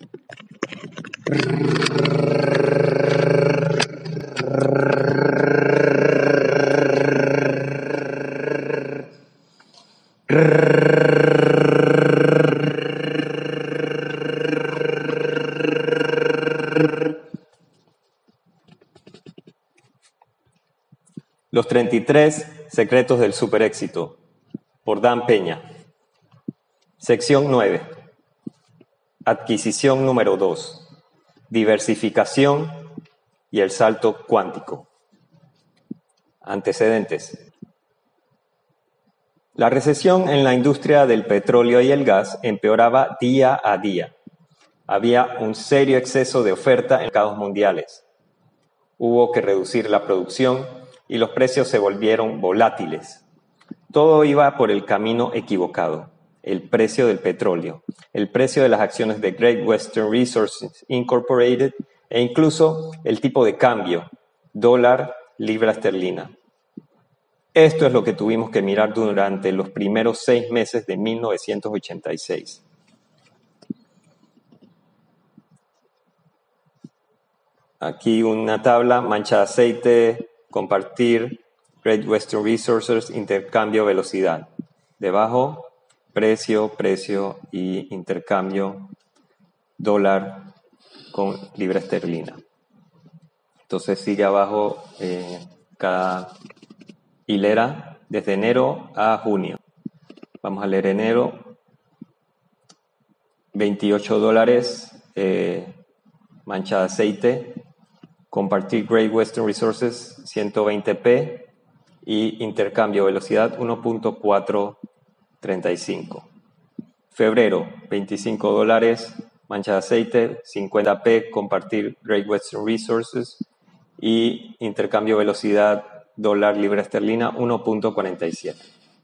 Los 33 secretos del superéxito, por Dan Peña. Sección 9. Adquisición número 2. Diversificación y el salto cuántico. Antecedentes. La recesión en la industria del petróleo y el gas empeoraba día a día. Había un serio exceso de oferta en mercados mundiales. Hubo que reducir la producción y los precios se volvieron volátiles. Todo iba por el camino equivocado. El precio del petróleo, el precio de las acciones de Great Western Resources Incorporated e incluso el tipo de cambio, dólar, libra esterlina. Esto es lo que tuvimos que mirar durante los primeros 6 meses de 1986. Aquí una tabla, mancha de aceite, compartir, Great Western Resources, intercambio, velocidad. Debajo, precio y intercambio, dólar con libra esterlina. Entonces sigue abajo cada hilera desde enero a junio. Vamos a leer enero, $28, mancha de aceite, compartir Great Western Resources 120p y intercambio velocidad 1.435. Febrero, $25, mancha de aceite, 50p, compartir Great Western Resources y intercambio velocidad dólar libra esterlina 1.47.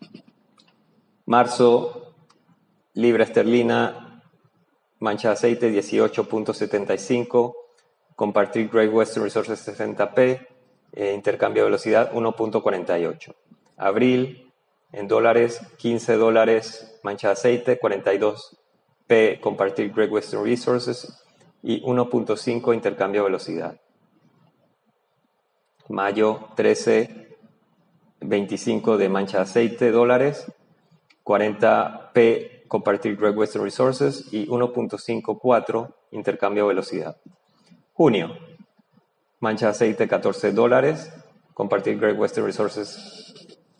Marzo, libra esterlina, mancha de aceite 18.75, compartir Great Western Resources 60p, intercambio de velocidad 1.48. Abril, en dólares, $15, mancha de aceite, 42p, compartir Great Western Resources y 1.5 intercambio de velocidad. Mayo, 13, 25 de mancha de aceite, dólares, 40p, compartir Great Western Resources y 1.54 intercambio de velocidad. Junio, mancha de aceite, $14, compartir Great Western Resources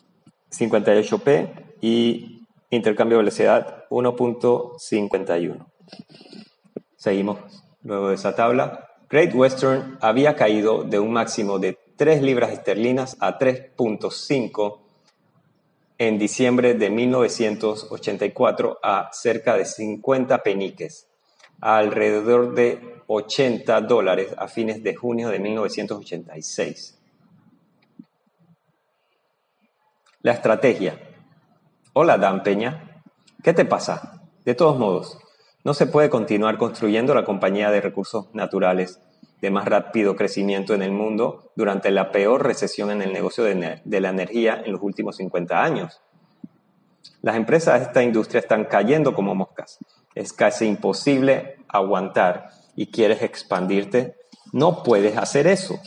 58p y intercambio de velocidad 1.51. Seguimos luego de esa tabla. Great Western había caído de un máximo de 3 libras esterlinas a 3.5 en diciembre de 1984 a cerca de 50 peniques, a alrededor de $80 a fines de junio de 1986. La estrategia. Hola, Dan Peña. ¿Qué te pasa? De todos modos, no se puede continuar construyendo la compañía de recursos naturales de más rápido crecimiento en el mundo durante la peor recesión en el negocio de la energía en los últimos 50 años. Las empresas de esta industria están cayendo como moscas. Es casi imposible aguantar y quieres expandirte. No puedes hacer eso.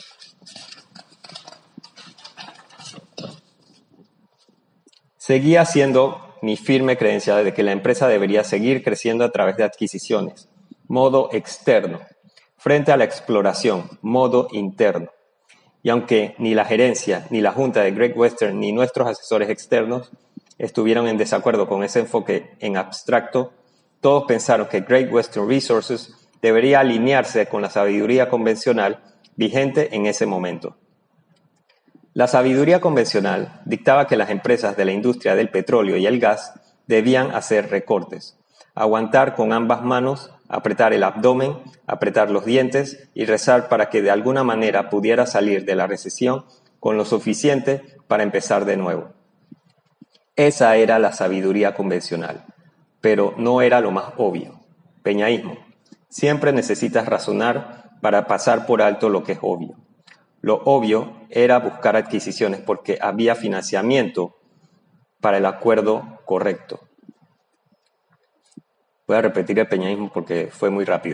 Seguía siendo mi firme creencia de que la empresa debería seguir creciendo a través de adquisiciones, modo externo, frente a la exploración, modo interno. Y aunque ni la gerencia, ni la junta de Great Western, ni nuestros asesores externos estuvieron en desacuerdo con ese enfoque en abstracto, todos pensaron que Great Western Resources debería alinearse con la sabiduría convencional vigente en ese momento. La sabiduría convencional dictaba que las empresas de la industria del petróleo y el gas debían hacer recortes, aguantar con ambas manos, apretar el abdomen, apretar los dientes y rezar para que de alguna manera pudiera salir de la recesión con lo suficiente para empezar de nuevo. Esa era la sabiduría convencional, pero no era lo más obvio. Peñaísmo. Siempre necesitas razonar para pasar por alto lo que es obvio. Lo obvio era buscar adquisiciones porque había financiamiento para el acuerdo correcto. Voy a repetir el peñaísmo porque fue muy rápido.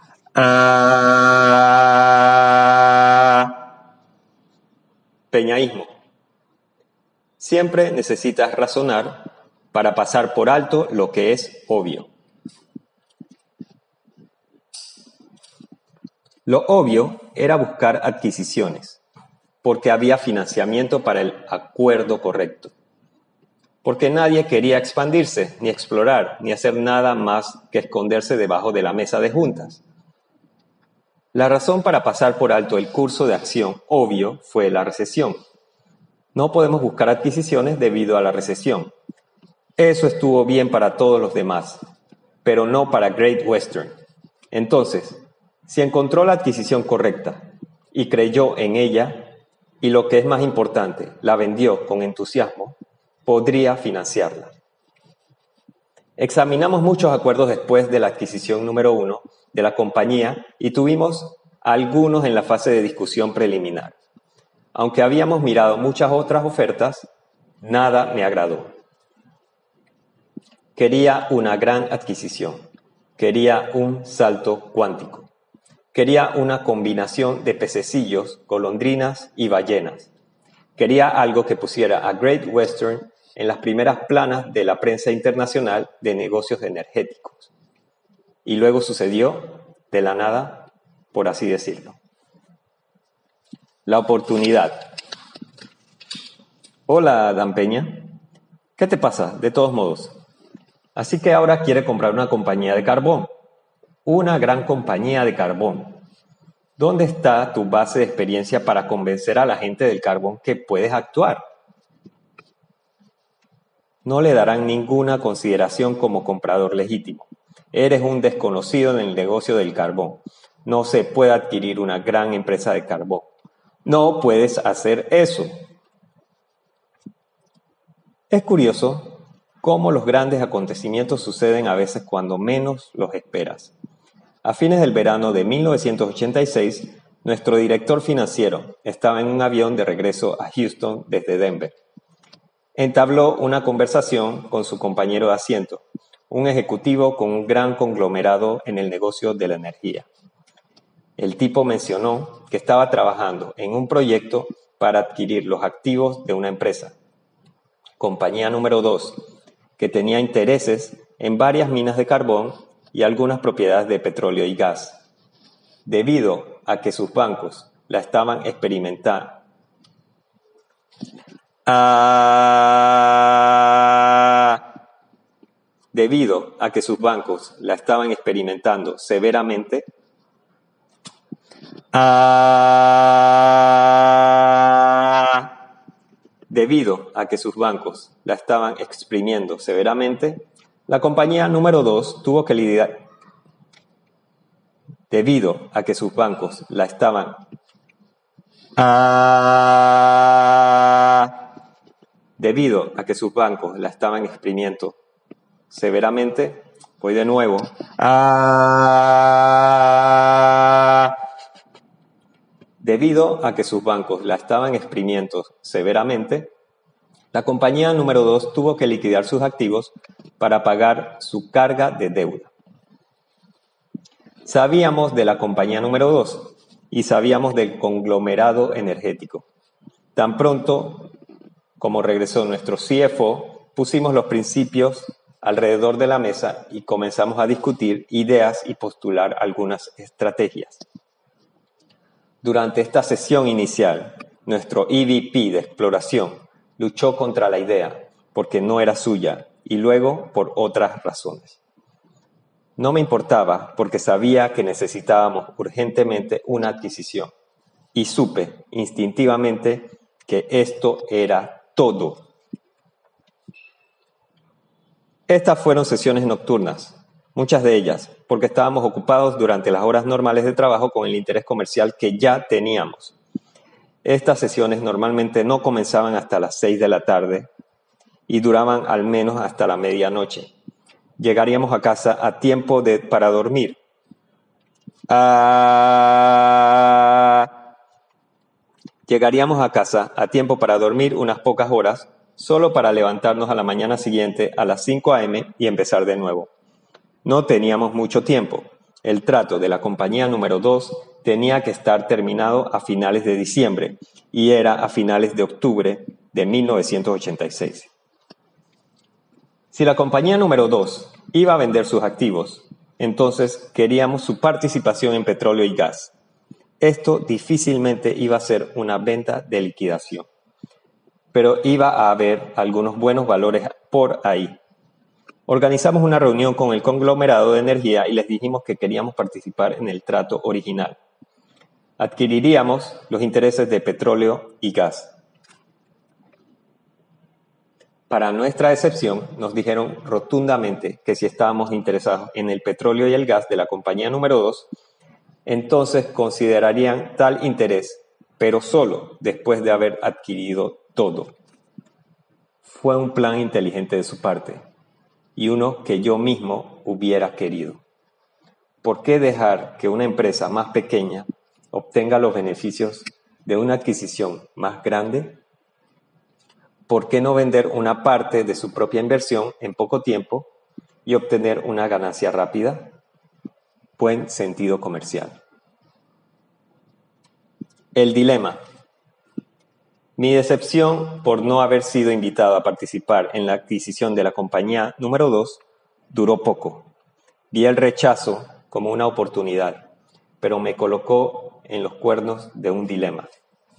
Peñaísmo. Siempre necesitas razonar para pasar por alto lo que es obvio. Lo obvio era buscar adquisiciones, porque había financiamiento para el acuerdo correcto. Porque nadie quería expandirse, ni explorar, ni hacer nada más que esconderse debajo de la mesa de juntas. La razón para pasar por alto el curso de acción obvio fue la recesión. No podemos buscar adquisiciones debido a la recesión. Eso estuvo bien para todos los demás, pero no para Great Western. Entonces, si encontró la adquisición correcta y creyó en ella, y lo que es más importante, la vendió con entusiasmo, podría financiarla. Examinamos muchos acuerdos después de la adquisición número 1 de la compañía y tuvimos algunos en la fase de discusión preliminar. Aunque habíamos mirado muchas otras ofertas, nada me agradó. Quería una gran adquisición. Quería un salto cuántico. Quería una combinación de pececillos, golondrinas y ballenas. Quería algo que pusiera a Great Western en las primeras planas de la prensa internacional de negocios energéticos. Y luego sucedió de la nada, por así decirlo. La oportunidad. Hola, Dan Peña. ¿Qué te pasa? De todos modos. Así que ahora quiere comprar una compañía de carbón. Una gran compañía de carbón. ¿Dónde está tu base de experiencia para convencer a la gente del carbón que puedes actuar? No le darán ninguna consideración como comprador legítimo. Eres un desconocido en el negocio del carbón. No se puede adquirir una gran empresa de carbón. No puedes hacer eso. Es curioso cómo los grandes acontecimientos suceden a veces cuando menos los esperas. A fines del verano de 1986, nuestro director financiero estaba en un avión de regreso a Houston desde Denver. Entabló una conversación con su compañero de asiento, un ejecutivo con un gran conglomerado en el negocio de la energía. El tipo mencionó que estaba trabajando en un proyecto para adquirir los activos de una empresa, compañía número 2, que tenía intereses en varias minas de carbón y algunas propiedades de petróleo y gas, debido a que sus bancos la estaban experimentando. Debido a que sus bancos la estaban experimentando severamente, debido a que sus bancos la estaban exprimiendo severamente, la compañía número 2 tuvo que lidiar. Debido a que sus bancos la estaban Debido a que sus bancos la estaban exprimiendo severamente, voy de nuevo. Debido a que sus bancos la estaban exprimiendo severamente, la compañía número 2 tuvo que liquidar sus activos para pagar su carga de deuda. Sabíamos de la compañía número 2 y sabíamos del conglomerado energético. Tan pronto como regresó nuestro CFO, pusimos los principios alrededor de la mesa y comenzamos a discutir ideas y postular algunas estrategias. Durante esta sesión inicial, nuestro EVP de exploración luchó contra la idea porque no era suya y luego por otras razones. No me importaba porque sabía que necesitábamos urgentemente una adquisición y supe instintivamente que esto era todo. Estas fueron sesiones nocturnas, muchas de ellas, porque estábamos ocupados durante las horas normales de trabajo con el interés comercial que ya teníamos. Estas sesiones normalmente no comenzaban hasta las 6 de la tarde y duraban al menos hasta la medianoche. Llegaríamos a casa a tiempo para dormir. Llegaríamos a casa a tiempo para dormir unas pocas horas, solo para levantarnos a la mañana siguiente a las 5 a.m. y empezar de nuevo. No teníamos mucho tiempo. El trato de la compañía número 2 tenía que estar terminado a finales de diciembre y era a finales de octubre de 1986. Si la compañía número 2 iba a vender sus activos, entonces queríamos su participación en petróleo y gas. Esto difícilmente iba a ser una venta de liquidación, pero iba a haber algunos buenos valores por ahí. Organizamos una reunión con el conglomerado de energía y les dijimos que queríamos participar en el trato original. Adquiriríamos los intereses de petróleo y gas. Para nuestra decepción, nos dijeron rotundamente que si estábamos interesados en el petróleo y el gas de la compañía número 2, entonces considerarían tal interés, pero solo después de haber adquirido todo. Fue un plan inteligente de su parte y uno que yo mismo hubiera querido. ¿Por qué dejar que una empresa más pequeña obtenga los beneficios de una adquisición más grande? ¿Por qué no vender una parte de su propia inversión en poco tiempo y obtener una ganancia rápida? Buen sentido comercial. El dilema. Mi decepción por no haber sido invitado a participar en la adquisición de la compañía número 2 duró poco. Vi el rechazo como una oportunidad, pero me colocó en los cuernos de un dilema.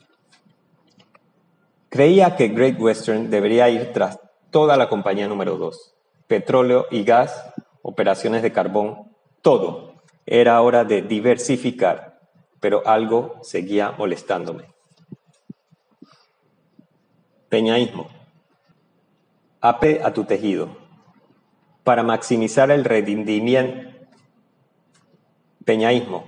Creía que Great Western debería ir tras toda la compañía número 2, petróleo y gas, operaciones de carbón, todo. Era hora de diversificar, pero algo seguía molestándome. Peñaísmo. Ape a tu tejido. Para maximizar el rendimiento. Peñaísmo.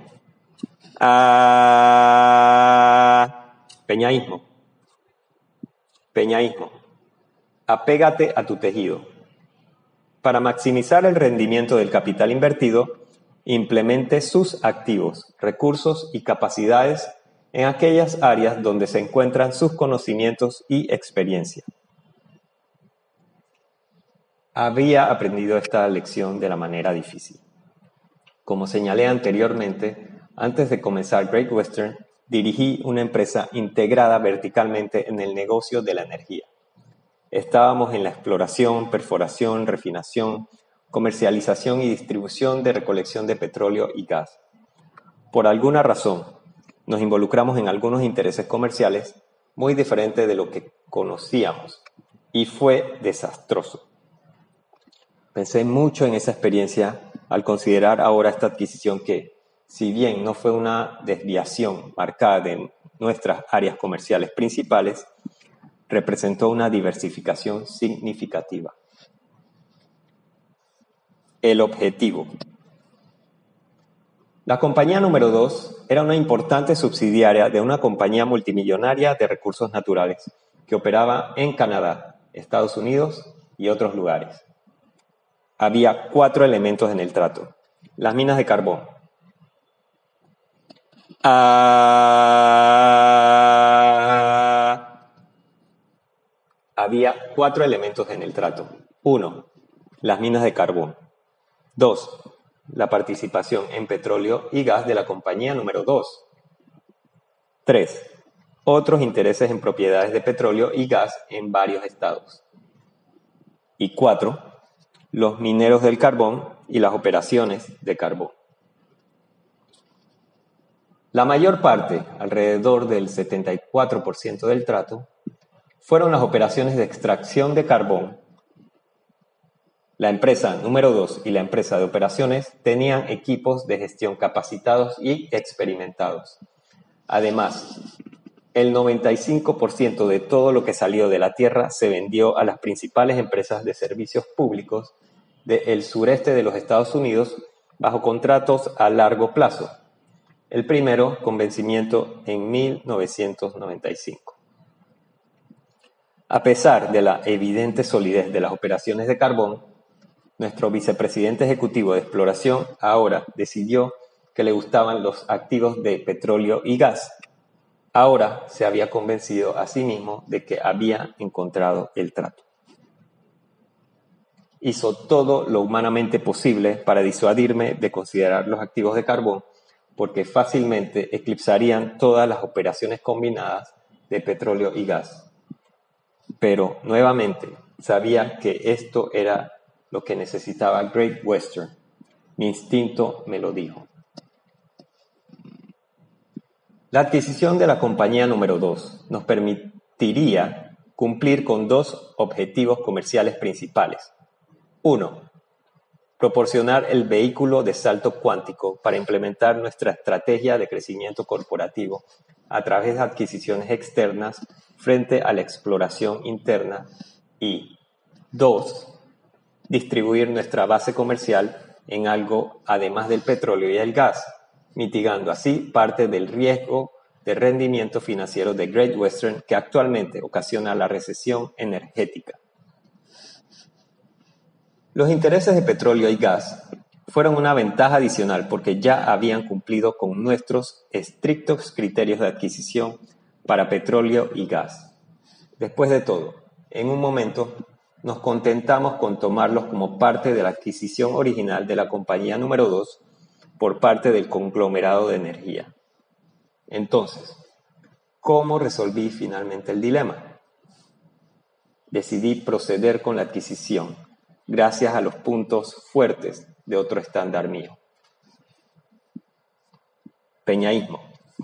Peñaísmo. Peñaísmo. Apégate a tu tejido. Para maximizar el rendimiento del capital invertido, implemente sus activos, recursos y capacidades en aquellas áreas donde se encuentran sus conocimientos y experiencia. Había aprendido esta lección de la manera difícil. Como señalé anteriormente, antes de comenzar Great Western, dirigí una empresa integrada verticalmente en el negocio de la energía. Estábamos en la exploración, perforación, refinación, comercialización y distribución de recolección de petróleo y gas. Por alguna razón, nos involucramos en algunos intereses comerciales muy diferentes de lo que conocíamos y fue desastroso. Pensé mucho en esa experiencia al considerar ahora esta adquisición que, si bien no fue una desviación marcada de nuestras áreas comerciales principales, representó una diversificación significativa. El objetivo. La compañía número 2 era una importante subsidiaria de una compañía multimillonaria de recursos naturales que operaba en Canadá, Estados Unidos y otros lugares. Había 4 elementos en el trato. Las minas de carbón. Había 4 elementos en el trato. 1. Las minas de carbón. 2. La participación en petróleo y gas de la compañía número 2. 3. Otros intereses en propiedades de petróleo y gas en varios estados. Y 4. Los mineros del carbón y las operaciones de carbón. La mayor parte, alrededor del 74% del trato, fueron las operaciones de extracción de carbón. La empresa número 2 y la empresa de operaciones tenían equipos de gestión capacitados y experimentados. Además, el 95% de todo lo que salió de la tierra se vendió a las principales empresas de servicios públicos del sureste de los Estados Unidos bajo contratos a largo plazo. El primero con vencimiento en 1995. A pesar de la evidente solidez de las operaciones de carbón, nuestro vicepresidente ejecutivo de exploración ahora decidió que le gustaban los activos de petróleo y gas. Ahora se había convencido a sí mismo de que había encontrado el trato. hizo todo lo humanamente posible para disuadirme de considerar los activos de carbón, porque fácilmente eclipsarían todas las operaciones combinadas de petróleo y gas. Pero, nuevamente, sabía que esto era lo que necesitaba Great Western. Mi instinto me lo dijo. La adquisición de la compañía número 2 nos permitiría cumplir con dos objetivos comerciales principales. 1. Proporcionar el vehículo de salto cuántico para implementar nuestra estrategia de crecimiento corporativo a través de adquisiciones externas frente a la exploración interna. Y 2. Distribuir nuestra base comercial en algo además del petróleo y el gas, mitigando así parte del riesgo de rendimiento financiero de Great Western que actualmente ocasiona la recesión energética. Los intereses de petróleo y gas fueron una ventaja adicional porque ya habían cumplido con nuestros estrictos criterios de adquisición para petróleo y gas. Después de todo, en un momento nos contentamos con tomarlos como parte de la adquisición original de la compañía número 2 por parte del conglomerado de energía. Entonces, ¿cómo resolví finalmente el dilema? Decidí proceder con la adquisición gracias a los puntos fuertes de otro estándar mío. Peñaísmo.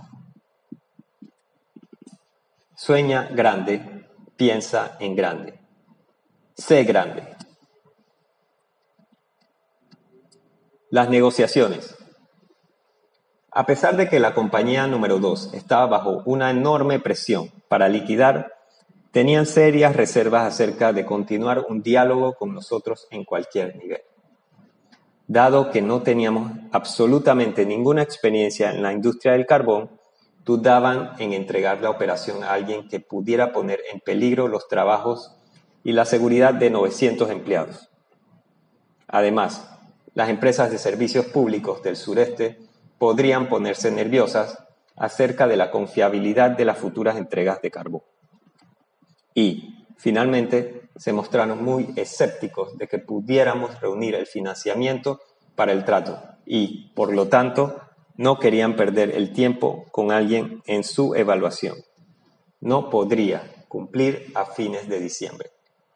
Sueña grande, piensa en grande. Sé grande. Las negociaciones. A pesar de que la compañía número 2 estaba bajo una enorme presión para liquidar, tenían serias reservas acerca de continuar un diálogo con nosotros en cualquier nivel. Dado que no teníamos absolutamente ninguna experiencia en la industria del carbón, dudaban en entregar la operación a alguien que pudiera poner en peligro los trabajos y la seguridad de 900 empleados. Además, las empresas de servicios públicos del sureste podrían ponerse nerviosas acerca de la confiabilidad de las futuras entregas de carbón. Y, finalmente, se mostraron muy escépticos de que pudiéramos reunir el financiamiento para el trato y, por lo tanto, no querían perder el tiempo con alguien en su evaluación. No podría cumplir a fines de diciembre.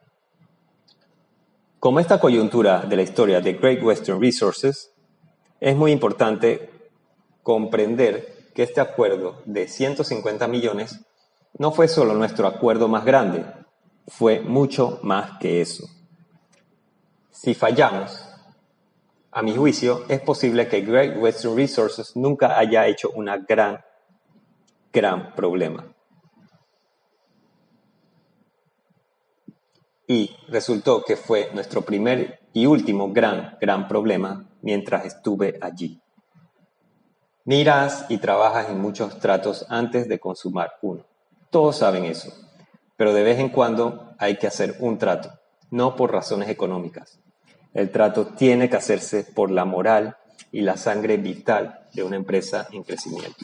Como esta coyuntura de la historia de Great Western Resources, es muy importante comprender que este acuerdo de 150 millones no fue solo nuestro acuerdo más grande, fue mucho más que eso. Si fallamos, a mi juicio, es posible que Great Western Resources nunca haya hecho una gran problema. Y resultó que fue nuestro primer y último gran problema mientras estuve allí. Miras y trabajas en muchos tratos antes de consumar uno. Todos saben eso, pero de vez en cuando hay que hacer un trato, no por razones económicas. El trato tiene que hacerse por la moral y la sangre vital de una empresa en crecimiento.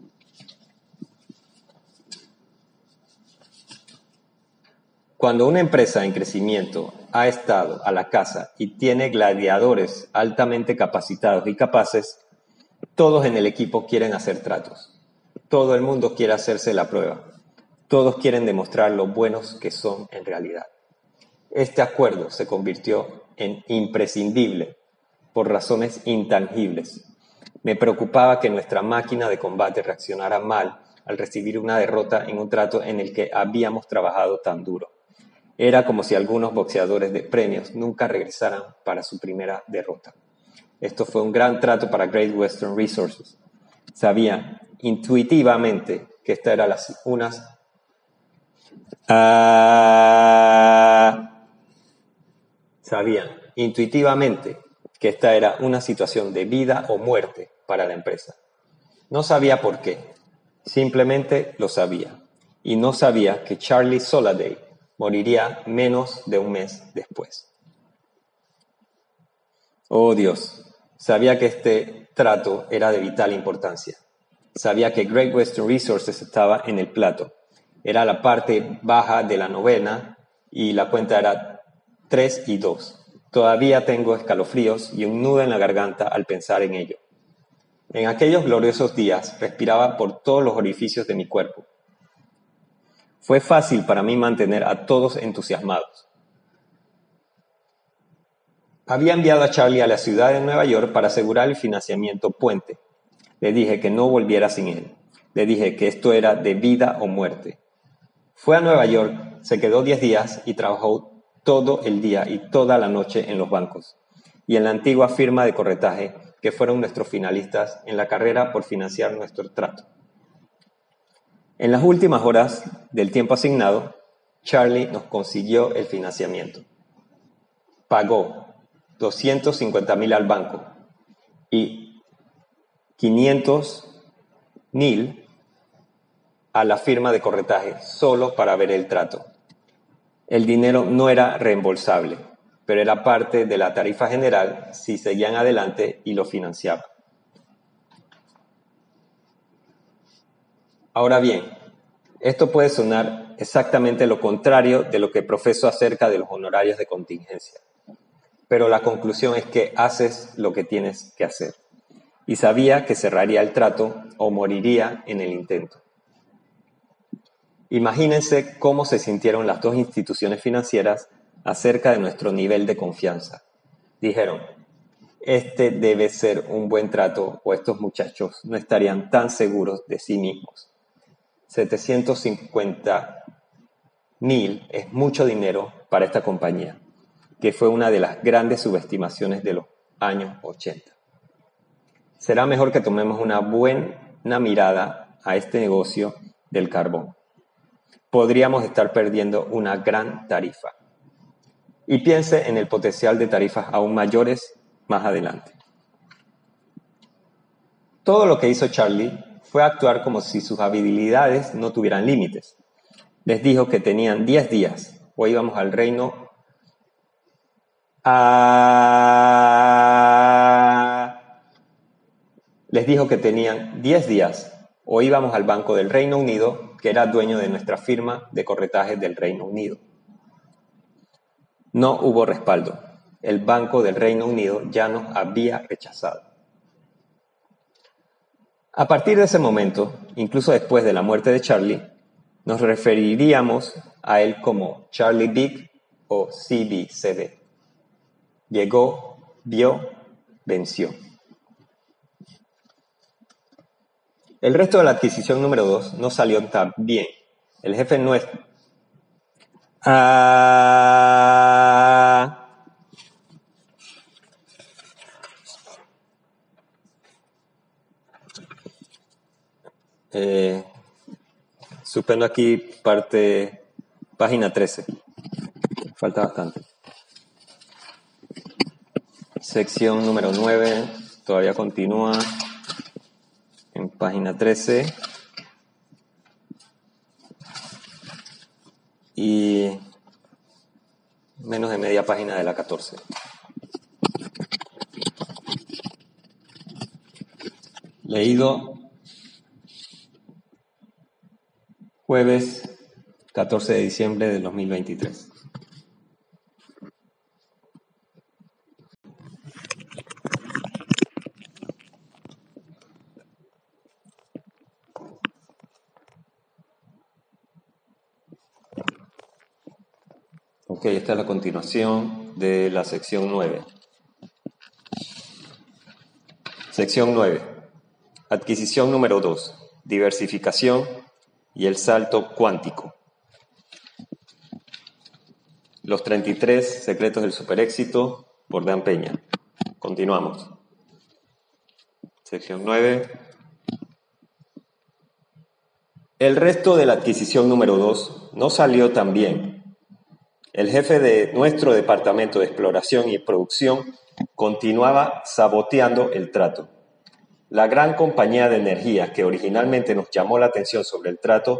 Cuando una empresa en crecimiento ha estado a la caza y tiene gladiadores altamente capacitados y capaces, todos en el equipo quieren hacer tratos. Todo el mundo quiere hacerse la prueba. Todos quieren demostrar lo buenos que son en realidad. Este acuerdo se convirtió en imprescindible por razones intangibles. Me preocupaba que nuestra máquina de combate reaccionara mal al recibir una derrota en un trato en el que habíamos trabajado tan duro. Era como si algunos boxeadores de premios nunca regresaran para su primera derrota. Esto fue un gran trato para Great Western Resources. Sabía intuitivamente que esta era Sabían intuitivamente que esta era una situación de vida o muerte para la empresa. No sabía por qué, simplemente lo sabía. Y no sabía que Charlie Soliday moriría menos de un mes después. Oh Dios, sabía que este trato era de vital importancia. Sabía que Great Western Resources estaba en el plato. Era la parte baja de la novena y la cuenta era 3-2. Todavía tengo escalofríos y un nudo en la garganta al pensar en ello. En aquellos gloriosos días respiraba por todos los orificios de mi cuerpo. Fue fácil para mí mantener a todos entusiasmados. Había enviado a Charlie a la ciudad de Nueva York para asegurar el financiamiento puente. Le dije que no volviera sin él. Le dije que esto era de vida o muerte. Fue a Nueva York, se quedó 10 días y trabajó todo el día y toda la noche en los bancos y en la antigua firma de corretaje que fueron nuestros finalistas en la carrera por financiar nuestro trato. En las últimas horas del tiempo asignado, Charlie nos consiguió el financiamiento. Pagó $250,000 al banco y $500,000 a la firma de corretaje solo para ver el trato. El dinero no era reembolsable, pero era parte de la tarifa general si seguían adelante y lo financiaban. Ahora bien, esto puede sonar exactamente lo contrario de lo que profeso acerca de los honorarios de contingencia, pero la conclusión es que haces lo que tienes que hacer. Y sabía que cerraría el trato o moriría en el intento. Imagínense cómo se sintieron las dos instituciones financieras acerca de nuestro nivel de confianza. Dijeron, este debe ser un buen trato o estos muchachos no estarían tan seguros de sí mismos. $750,000 es mucho dinero para esta compañía, que fue una de las grandes subestimaciones de los años 80. Será mejor que tomemos una buena mirada a este negocio del carbón. Podríamos estar perdiendo una gran tarifa. Y piense en el potencial de tarifas aún mayores más adelante. Todo lo que hizo Charlie fue actuar como si sus habilidades no tuvieran límites. Les dijo que tenían 10 días o íbamos al reino Les dijo que tenían 10 días o íbamos al Banco del Reino Unido, que era dueño de nuestra firma de corretaje del Reino Unido. No hubo respaldo. El Banco del Reino Unido ya nos había rechazado. A partir de ese momento, incluso después de la muerte de Charlie, nos referiríamos a él como Charlie Big o CBCB. Llegó, vio, venció. El resto de la adquisición número 2 no salió tan bien. El jefe nuestro... Suspendo aquí página 13. Falta bastante. Sección número 9 todavía continúa en página 13. Y menos de media página de la 14. Leído jueves 14 de diciembre del 2023. Ok, esta es la continuación de la sección 9. Sección 9. Adquisición número 2. Diversificación y el salto cuántico. Los 33 secretos del superéxito por Dan Peña. Continuamos. Sección 9. El resto de la adquisición número 2 no salió tan bien. El jefe de nuestro departamento de exploración y producción continuaba saboteando el trato. La gran compañía de energía que originalmente nos llamó la atención sobre el trato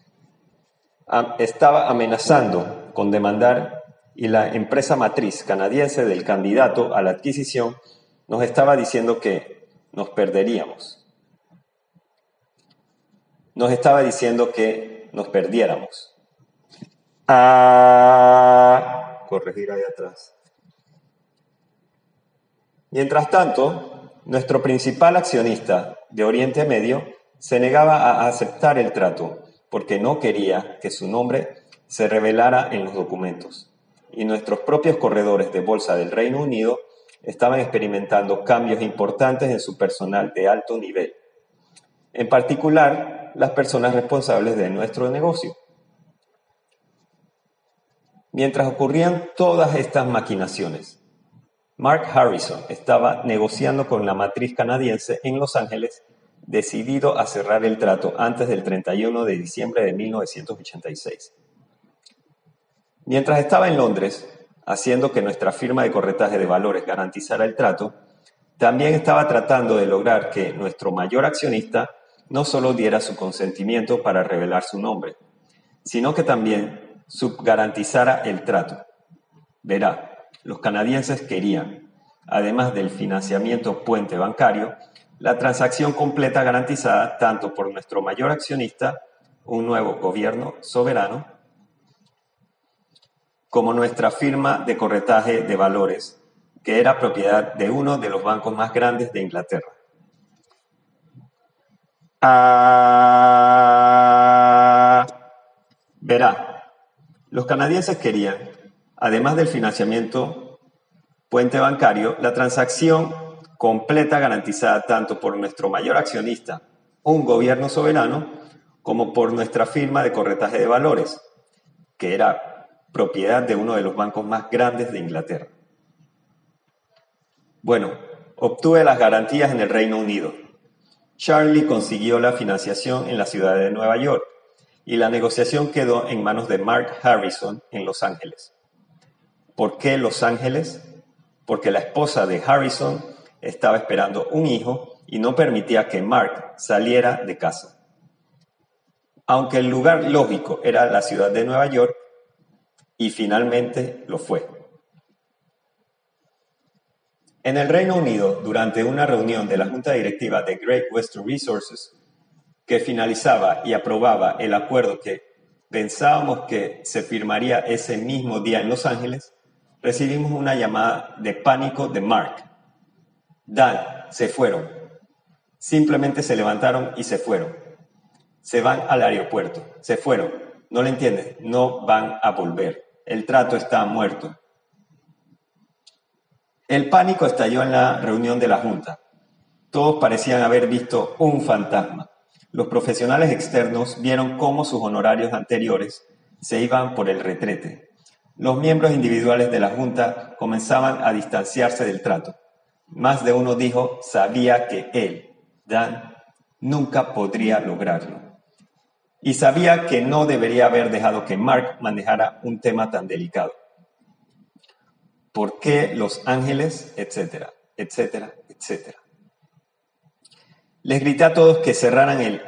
estaba amenazando con demandar y la empresa matriz canadiense del candidato a la adquisición nos estaba diciendo que nos perderíamos. Nos estaba diciendo que nos perdiéramos. Corregir ahí atrás. Mientras tanto, nuestro principal accionista de Oriente Medio se negaba a aceptar el trato porque no quería que su nombre se revelara en los documentos. Y nuestros propios corredores de bolsa del Reino Unido estaban experimentando cambios importantes en su personal de alto nivel. En particular, las personas responsables de nuestro negocio. Mientras ocurrían todas estas maquinaciones, Mark Harrison estaba negociando con la matriz canadiense en Los Ángeles, decidido a cerrar el trato antes del 31 de diciembre de 1986. Mientras estaba en Londres, haciendo que nuestra firma de corretaje de valores garantizara el trato, también estaba tratando de lograr que nuestro mayor accionista no solo diera su consentimiento para revelar su nombre, sino que también subgarantizara el trato. Verá, los canadienses querían, además del financiamiento puente bancario, la transacción completa garantizada tanto por nuestro mayor accionista, un nuevo gobierno soberano, como nuestra firma de corretaje de valores, que era propiedad de uno de los bancos más grandes de Inglaterra. Verá, los canadienses querían, además del financiamiento puente bancario, la transacción completa garantizada tanto por nuestro mayor accionista, un gobierno soberano, como por nuestra firma de corretaje de valores, que era propiedad de uno de los bancos más grandes de Inglaterra. Bueno, obtuve las garantías en el Reino Unido. Charlie consiguió la financiación en la ciudad de Nueva York y la negociación quedó en manos de Mark Harrison en Los Ángeles. ¿Por qué Los Ángeles? Porque la esposa de Harrison estaba esperando un hijo y no permitía que Mark saliera de casa. Aunque el lugar lógico era la ciudad de Nueva York, y finalmente lo fue. En el Reino Unido, durante una reunión de la Junta Directiva de Great Western Resources, que finalizaba y aprobaba el acuerdo que pensábamos que se firmaría ese mismo día en Los Ángeles, recibimos una llamada de pánico de Mark. Dan, se fueron. Simplemente se levantaron y se fueron. Se van al aeropuerto. Se fueron. ¿No lo entiendes? No van a volver. El trato está muerto. El pánico estalló en la reunión de la Junta. Todos parecían haber visto un fantasma. Los profesionales externos vieron cómo sus honorarios anteriores se iban por el retrete. Los miembros individuales de la Junta comenzaban a distanciarse del trato. Más de uno dijo, sabía que él, Dan, nunca podría lograrlo. Y sabía que no debería haber dejado que Mark manejara un tema tan delicado. ¿Por qué Los Ángeles? Etcétera, etcétera, etcétera. Les grité a todos que cerraran el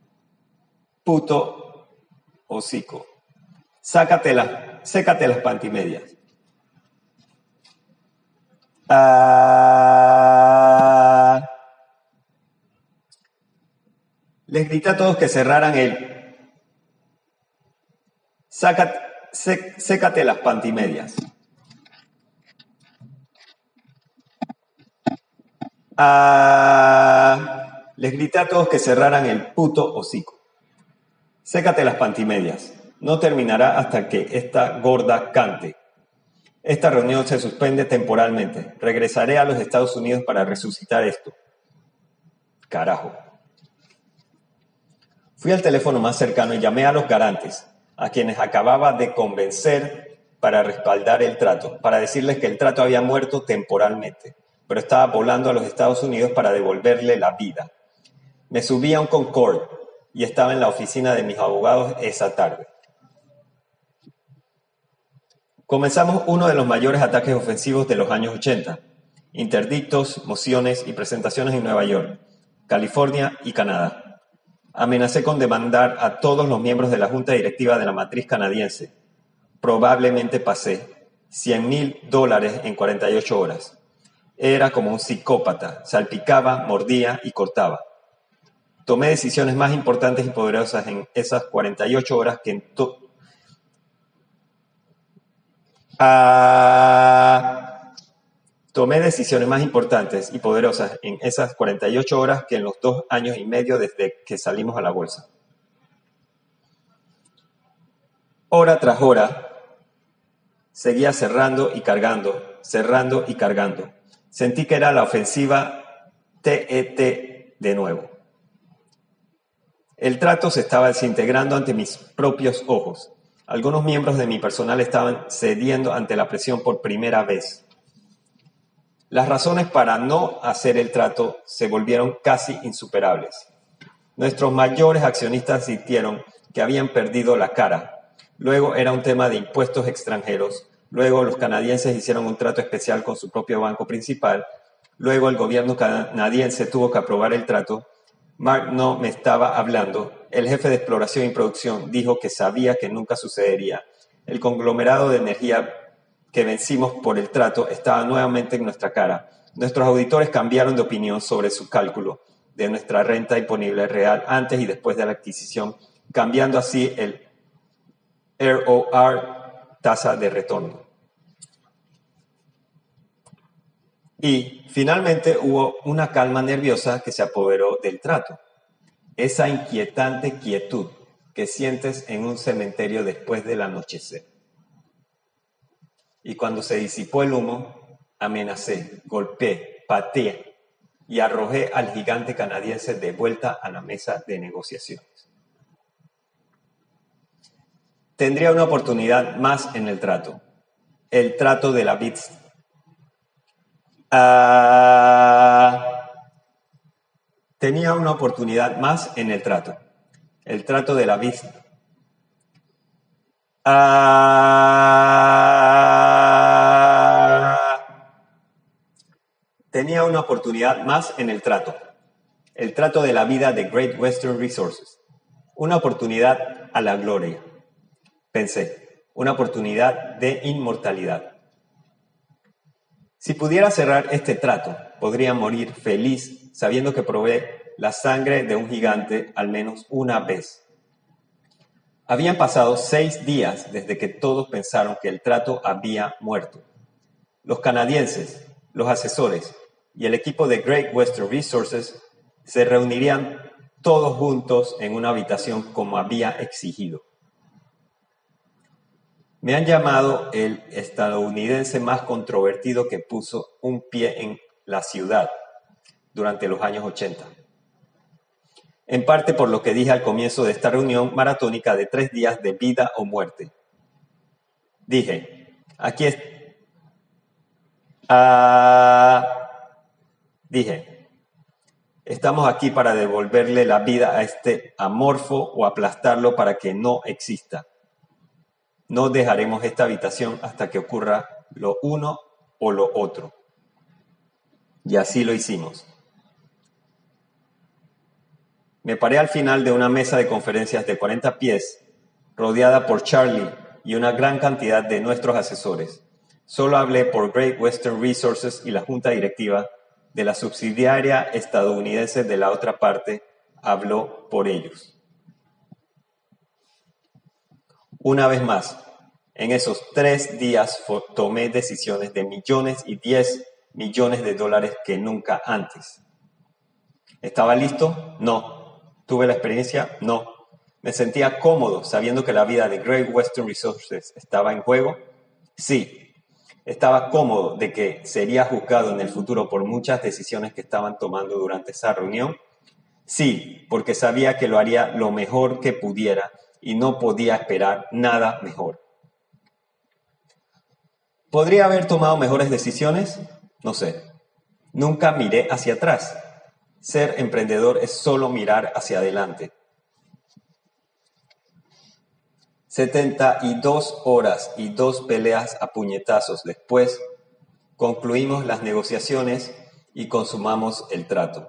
puto hocico. Sécate las pantimedias. Les grité a todos que cerraran el sécate las pantimedias. Les grité a todos que cerraran el puto hocico. Sécate las pantimedias. No terminará hasta que esta gorda cante. Esta reunión se suspende temporalmente. Regresaré a los Estados Unidos para resucitar esto. Carajo. Fui al teléfono más cercano y llamé a los garantes, a quienes acababa de convencer para respaldar el trato, para decirles que el trato había muerto temporalmente, pero estaba volando a los Estados Unidos para devolverle la vida. Me subí a un Concorde y estaba en la oficina de mis abogados esa tarde. Comenzamos uno de los mayores ataques ofensivos de los años 80. Interdictos, mociones y presentaciones en Nueva York, California y Canadá. Amenacé con demandar a todos los miembros de la Junta Directiva de la matriz canadiense. Probablemente pasé $100,000 en 48 horas. Era como un psicópata, salpicaba, mordía y cortaba. Tomé decisiones más importantes y poderosas en esas 48 horas que en Tomé decisiones más importantes y poderosas en esas 48 horas que en los 2 años y medio desde que salimos a la bolsa. Hora tras hora, seguía cerrando y cargando, cerrando y cargando. Sentí que era la ofensiva TET de nuevo. El trato se estaba desintegrando ante mis propios ojos. Algunos miembros de mi personal estaban cediendo ante la presión por primera vez. Las razones para no hacer el trato se volvieron casi insuperables. Nuestros mayores accionistas sintieron que habían perdido la cara. Luego era un tema de impuestos extranjeros. Luego los canadienses hicieron un trato especial con su propio banco principal. Luego el gobierno canadiense tuvo que aprobar el trato. Mark no me estaba hablando. El jefe de exploración y producción dijo que sabía que nunca sucedería. El conglomerado de energía que vencimos por el trato estaba nuevamente en nuestra cara. Nuestros auditores cambiaron de opinión sobre su cálculo de nuestra renta disponible real antes y después de la adquisición, cambiando así el ROR, tasa de retorno. Y finalmente hubo una calma nerviosa que se apoderó del trato. Esa inquietante quietud que sientes en un cementerio después del anochecer. Y cuando se disipó el humo, amenacé, golpeé, pateé y arrojé al gigante canadiense de vuelta a la mesa de negociaciones. Tendría una oportunidad más en el trato de la BITS. Tenía una oportunidad más en el trato de la BITS. Tenía una oportunidad más en el trato de la vida de Great Western Resources. Una oportunidad a la gloria. Pensé, una oportunidad de inmortalidad. Si pudiera cerrar este trato, podría morir feliz sabiendo que probé la sangre de un gigante al menos una vez. Habían pasado 6 días desde que todos pensaron que el trato había muerto. Los canadienses, los asesores y el equipo de Great Western Resources se reunirían todos juntos en una habitación como había exigido. Me han llamado el estadounidense más controvertido que puso un pie en la ciudad durante los años 80. En parte por lo que dije al comienzo de esta reunión maratónica de 3 días de vida o muerte. Dije, estamos aquí para devolverle la vida a este amorfo o aplastarlo para que no exista. No dejaremos esta habitación hasta que ocurra lo uno o lo otro. Y así lo hicimos. Me paré al final de una mesa de conferencias de 40 pies, rodeada por Charlie y una gran cantidad de nuestros asesores. Solo hablé por Great Western Resources y la junta directiva de la subsidiaria estadounidense de la otra parte habló por ellos. Una vez más, en esos 3 días tomé decisiones de millones y 10 millones de dólares que nunca antes. ¿Estaba listo? No. ¿Tuve la experiencia? No. ¿Me sentía cómodo sabiendo que la vida de Great Western Resources estaba en juego? Sí. ¿Estaba cómodo de que sería juzgado en el futuro por muchas decisiones que estaban tomando durante esa reunión? Sí, porque sabía que lo haría lo mejor que pudiera y no podía esperar nada mejor. ¿Podría haber tomado mejores decisiones? No sé. Nunca miré hacia atrás. Ser emprendedor es solo mirar hacia adelante. 72 horas y 2 peleas a puñetazos después, concluimos las negociaciones y consumamos el trato.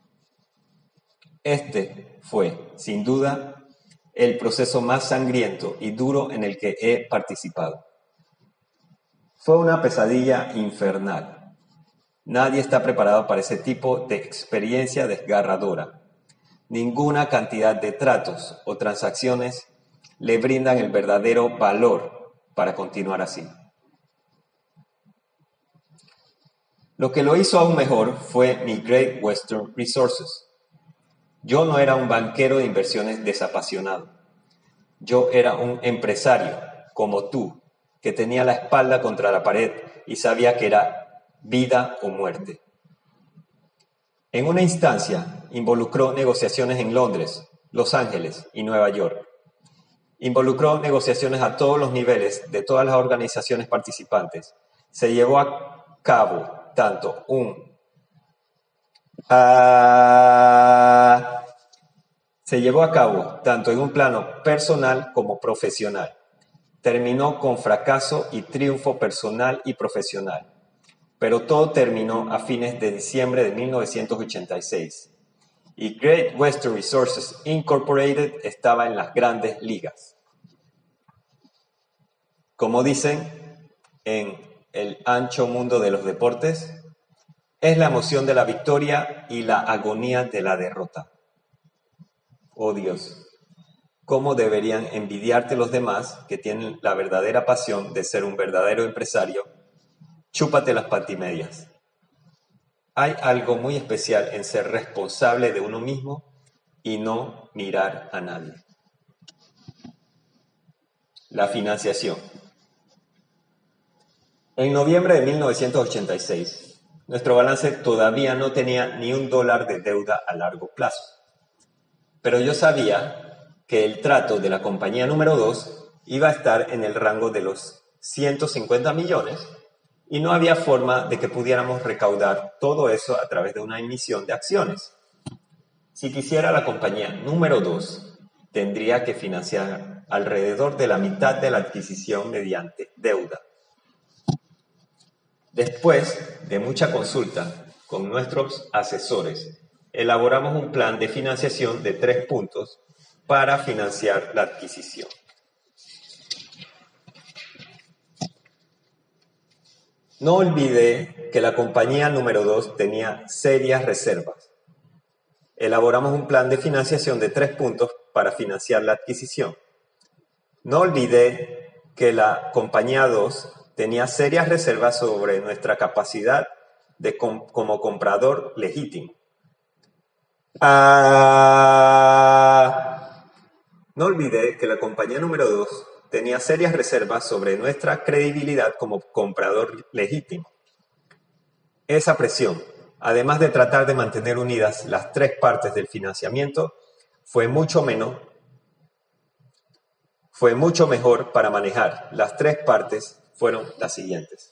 Este fue, sin duda, el proceso más sangriento y duro en el que he participado. Fue una pesadilla infernal. Nadie está preparado para ese tipo de experiencia desgarradora. Ninguna cantidad de tratos o transacciones le brindan el verdadero valor para continuar así. Lo que lo hizo aún mejor fue mi Great Western Resources. Yo no era un banquero de inversiones desapasionado. Yo era un empresario, como tú, que tenía la espalda contra la pared y sabía que era vida o muerte. En una instancia, involucró negociaciones en Londres, Los Ángeles y Nueva York. Involucró negociaciones a todos los niveles de todas las organizaciones participantes. Se llevó a cabo tanto en un plano personal como profesional. Terminó con fracaso y triunfo personal y profesional. Pero todo terminó a fines de diciembre de 1986. Y Great Western Resources Incorporated estaba en las grandes ligas. Como dicen en el ancho mundo de los deportes, es la emoción de la victoria y la agonía de la derrota. Oh Dios, ¿cómo deberían envidiarte los demás que tienen la verdadera pasión de ser un verdadero empresario? Chúpate las pantimedias. Hay algo muy especial en ser responsable de uno mismo y no mirar a nadie. La financiación. En noviembre de 1986, nuestro balance todavía no tenía ni $1 de deuda a largo plazo. Pero yo sabía que el trato de la compañía número 2 iba a estar en el rango de los 150 millones y no había forma de que pudiéramos recaudar todo eso a través de una emisión de acciones. Si quisiera la compañía número 2, tendría que financiar alrededor de la mitad de la adquisición mediante deuda. Después de mucha consulta con nuestros asesores, elaboramos un plan de financiación de 3 puntos para financiar la adquisición. No olvidé que la compañía número 2 tenía serias reservas. Elaboramos un plan de financiación de 3 puntos para financiar la adquisición. No olvidé que la compañía 2 tenía serias reservas sobre nuestra capacidad como comprador legítimo. No olvidé que la compañía número 2 tenía serias reservas sobre nuestra credibilidad como comprador legítimo. Esa presión, además de tratar de mantener unidas las 3 partes del financiamiento, fue mucho mejor para manejar. Las 3 partes fueron las siguientes.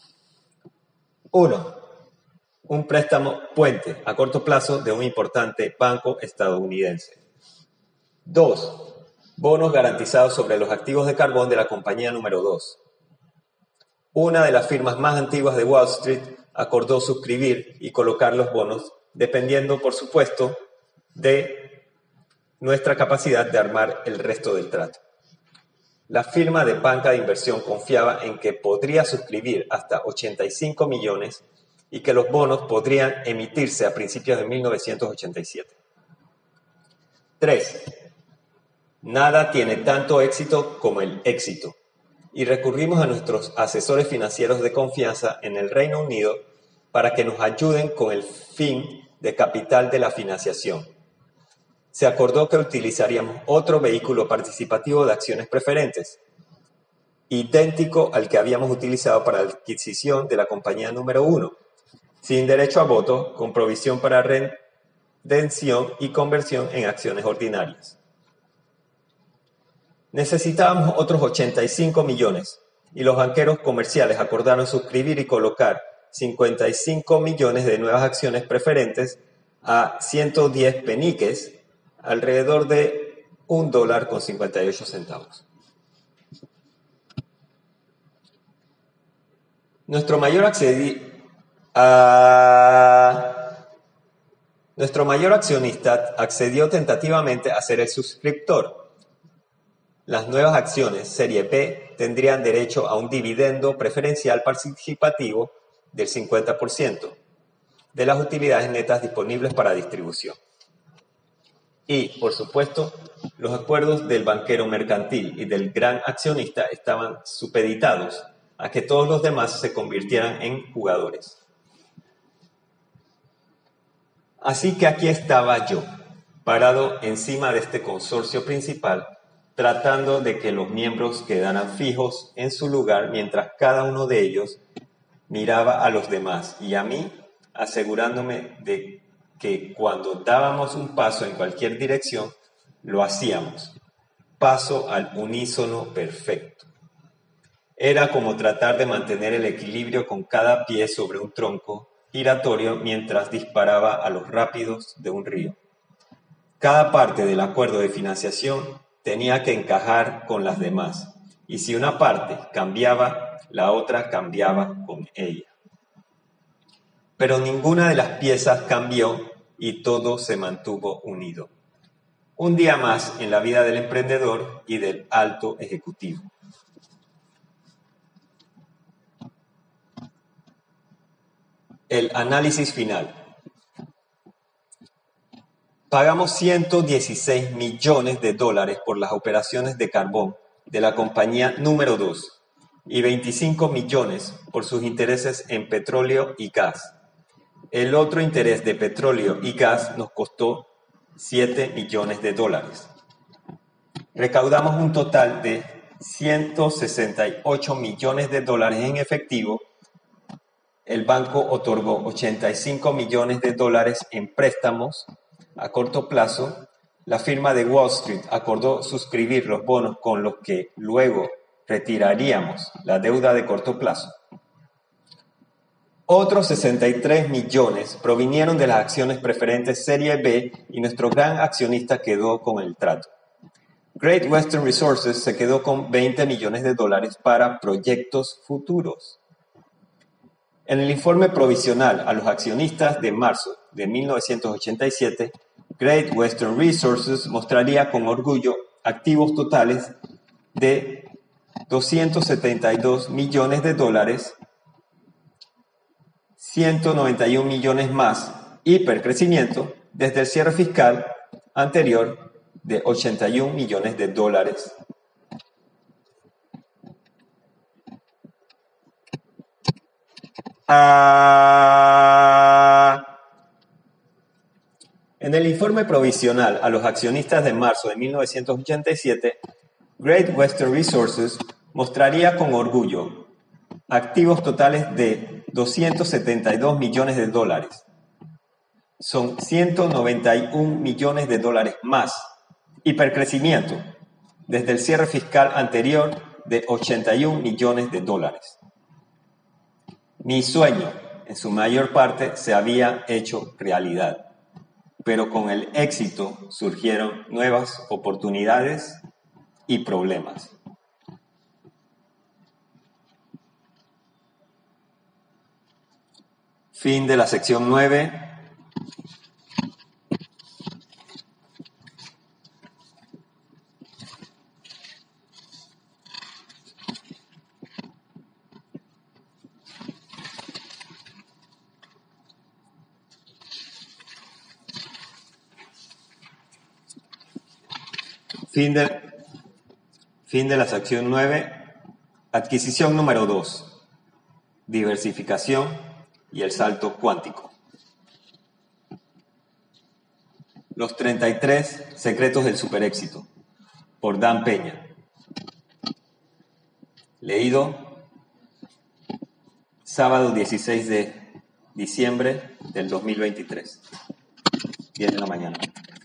1. Un préstamo puente a corto plazo de un importante banco estadounidense. 2. Bonos garantizados sobre los activos de carbón de la compañía número 2. Una de las firmas más antiguas de Wall Street acordó suscribir y colocar los bonos, dependiendo, por supuesto, de nuestra capacidad de armar el resto del trato. La firma de banca de inversión confiaba en que podría suscribir hasta 85 millones y que los bonos podrían emitirse a principios de 1987. 3. Nada tiene tanto éxito como el éxito, y recurrimos a nuestros asesores financieros de confianza en el Reino Unido para que nos ayuden con el fin de capital de la financiación. Se acordó que utilizaríamos otro vehículo participativo de acciones preferentes, idéntico al que habíamos utilizado para la adquisición de la compañía número 1, sin derecho a voto, con provisión para redención y conversión en acciones ordinarias. Necesitábamos otros 85 millones y los banqueros comerciales acordaron suscribir y colocar 55 millones de nuevas acciones preferentes a 110 peniques, alrededor de $1.58. Nuestro mayor accionista accedió tentativamente a ser el suscriptor. Las nuevas acciones Serie B tendrían derecho a un dividendo preferencial participativo del 50% de las utilidades netas disponibles para distribución. Y, por supuesto, los acuerdos del banquero mercantil y del gran accionista estaban supeditados a que todos los demás se convirtieran en jugadores. Así que aquí estaba yo, parado encima de este consorcio principal, tratando de que los miembros quedaran fijos en su lugar mientras cada uno de ellos miraba a los demás y a mí, asegurándome de que cuando dábamos un paso en cualquier dirección, lo hacíamos. Paso al unísono perfecto. Era como tratar de mantener el equilibrio con cada pie sobre un tronco giratorio mientras disparaba a los rápidos de un río. Cada parte del acuerdo de financiación tenía que encajar con las demás, y si una parte cambiaba, la otra cambiaba con ella. Pero ninguna de las piezas cambió y todo se mantuvo unido. Un día más en la vida del emprendedor y del alto ejecutivo. El análisis final. Pagamos 116 millones de dólares por las operaciones de carbón de la compañía número 2 y 25 millones por sus intereses en petróleo y gas. El otro interés de petróleo y gas nos costó 7 millones de dólares. Recaudamos un total de 168 millones de dólares en efectivo. El banco otorgó 85 millones de dólares en préstamos a corto plazo. La firma de Wall Street acordó suscribir los bonos con los que luego retiraríamos la deuda de corto plazo. Otros 63 millones provinieron de las acciones preferentes Serie B y nuestro gran accionista quedó con el trato. Great Western Resources se quedó con 20 millones de dólares para proyectos futuros. En el informe provisional a los accionistas de marzo de 1987, Great Western Resources mostraría con orgullo activos totales de 272 millones de dólares, 191 millones más, hipercrecimiento desde el cierre fiscal anterior de 81 millones de dólares. En el informe provisional a los accionistas de marzo de 1987, Great Western Resources mostraría con orgullo activos totales de 272 millones de dólares. Son 191 millones de dólares más. Hipercrecimiento desde el cierre fiscal anterior de 81 millones de dólares. Mi sueño, en su mayor parte, se había hecho realidad, pero con el éxito surgieron nuevas oportunidades y problemas. Fin de la sección 9. Fin de la sección 9. Adquisición número 2. Diversificación y el salto cuántico. Los 33 secretos del superéxito, por Dan Peña. Leído sábado 16 de diciembre del 2023, 10 de la mañana.